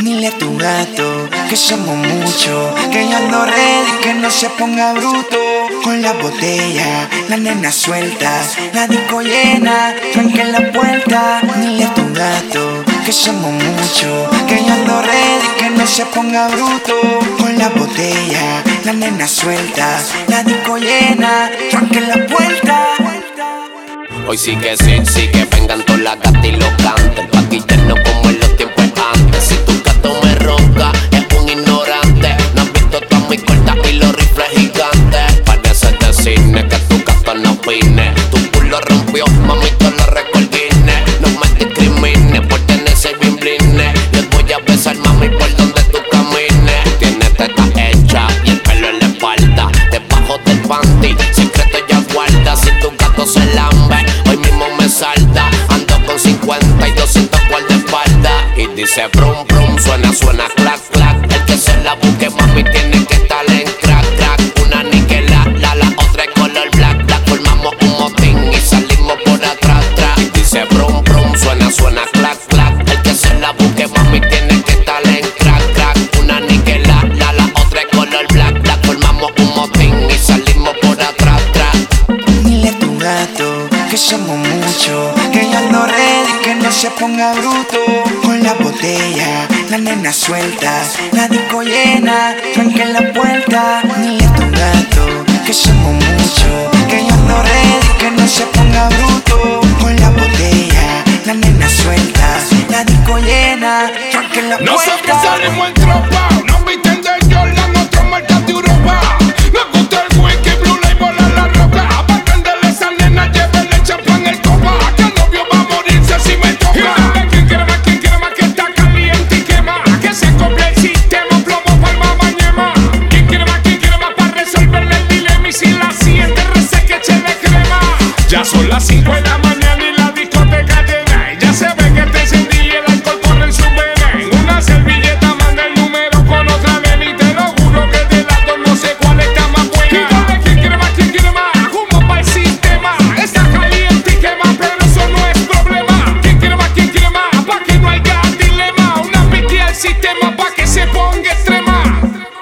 Dile a tu gato que somos muchos, que yo ando ready, que no se ponga bruto. Con la botella, la nena suelta, la disco llena, tranque la puerta. Dile a tu gato que somos muchos, que yo ando ready, que no se ponga bruto. Con la botella, la nena suelta, la disco llena, tranque la puerta. Hoy sí que vengan todas las gatas y los canten, pa' quitarnos como en los tiempos antes. Si tu gato me ronca, es un ignorante. No has visto todas mis cuerdas y los rifles gigantes. Parece de cine que tu gato no opine. Tu culo rompió, mamito lo recordine. No me discrimines por tener ese bien bline. Les voy a besar, mami, por donde tú camines. Tienes teta hecha y el pelo en la espalda, debajo del panty, secreto ya guarda. Si tu gato se lambe, hoy mismo me salda. Ando con 50 y 200 por de espalda. Y dice brum brum, suena clac clac. El que se la busque, mami, tiene que estar en crack crack. Una niquela, la otra es color black black. Formamos un motín y salimos por atrás atrás. Y dice brum brum, suena clac clac. El que se la busque, mami, tiene que estar en crack crack. Una niquela, la otra es color black black. Formamos un motín y salimos por atrás atrás. Dile a tu gato que somos muchos, que yo ando ready, que no se ponga bruto. Con la botella, la nena suelta, la disco llena, tranque la puerta. Dile a tu gato que somos muchos, que yo ando ready, que no se ponga bruto. Con la botella, la nena suelta, la disco llena, tranque la puerta. Nosotros salimos en tropa, nos visten de Jordan, otros marcas de Europa. Nos gusta el whisky, blue label a la roca. Pa' prenderle esa nena, llévele champán el copa. Que el novio va a morirse si me toca. ¿Quién quiere más que está caliente y quema? Que se copie el sistema, plomo, palma, mañema. ¿Quién quiere más para resolverle el dilema? Y si la siente, reseque, échele crema. Ya son las 5 de la mañana y la discoteca llena. Y ya se ve que te encendí y el alcohol corre en su vena. En una servilleta manda el número con otra nena. Y te lo juro que de las dos no sé cuál está más buena. ¿Quién quiere más? Humo para el sistema. Está caliente y quema, pero eso no es problema. ¿Quién quiere más? Pa' que no haya dilema. Una pique al sistema pa' que se ponga extrema.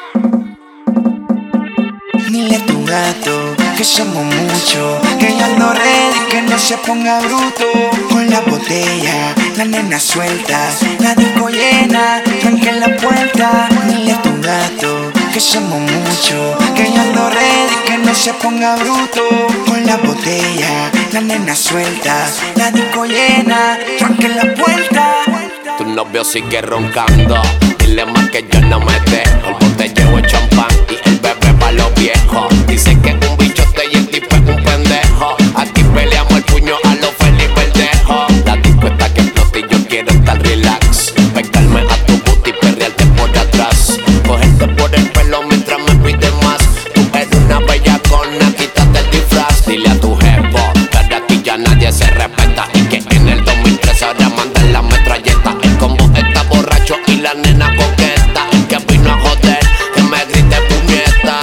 Dile a tu gato que somos muchos, que yo ando ready, que no se ponga bruto. Con la botella, la nena suelta, la disco llena, tranque la puerta. Dile a tu gato que somos muchos, que yo ando ready, que no se ponga bruto. Con la botella, la nena suelta, la disco llena, tranque la puerta. Tu novio sigue roncando, dile más que yo no me dejo. El botellero es champán y el bebé pa' los viejos. Dice que es un bichote y el tipo es un pendejo. Aquí peleamos el puño a los Felipe Verdejo. La disco está que explota y yo quiero estar relax. Pegarme a tu booty y perrearte por atrás. Cogerte por el pelo mientras me pides más. Tú eres una bellacona, quítate el disfraz. Dile a tu jefe que aquí ya nadie se respeta. Y que en el 2013 ahora mandan la metralleta. El combo está borracho y la nena coqueta. El que vino a joder, que me grite puñeta.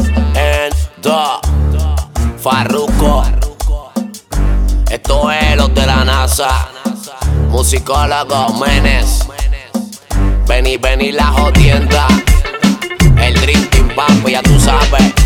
Farruko, esto es los de la NASA. Musicólogo Menes, Benny la jodienda. El Dream Team, papi, ya tú sabes.